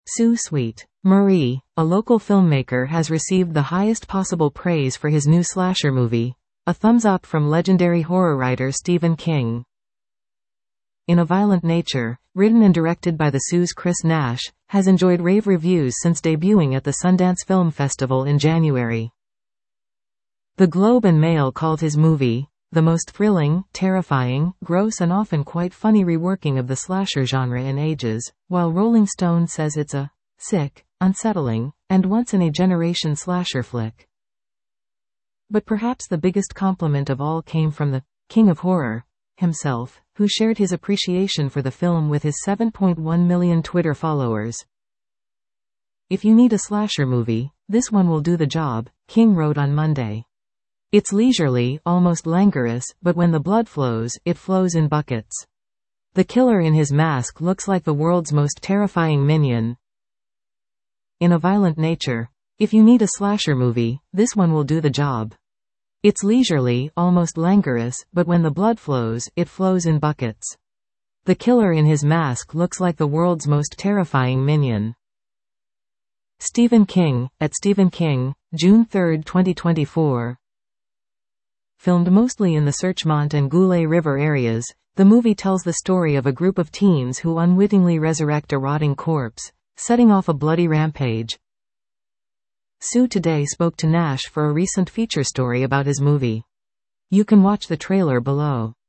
Sue Sweet. Marie, a local filmmaker, has received the highest possible praise for his new slasher movie, a thumbs up from legendary horror writer Stephen King. In a Violent Nature, written and directed by the Sue's Chris Nash, has enjoyed rave reviews since debuting at the Sundance Film Festival in January. The Globe and Mail called his movie the most thrilling, terrifying, gross and often quite funny reworking of the slasher genre in ages, while Rolling Stone says it's a sick, unsettling, and once-in-a-generation slasher flick. But perhaps the biggest compliment of all came from the king of horror himself, who shared his appreciation for the film with his 7.1 million Twitter followers. "If you need a slasher movie, this one will do the job," King wrote on Monday. "It's leisurely, almost languorous, but when the blood flows, it flows in buckets. The killer in his mask looks like the world's most terrifying minion. In a Violent Nature, if you need a slasher movie, this one will do the job. It's leisurely, almost languorous, but when the blood flows, it flows in buckets. The killer in his mask looks like the world's most terrifying minion." Stephen King, at Stephen King, June 3, 2024. Filmed mostly in the Searchmont and Goulet River areas, the movie tells the story of a group of teens who unwittingly resurrect a rotting corpse, setting off a bloody rampage. Sue today spoke to Nash for a recent feature story about his movie. You can watch the trailer below.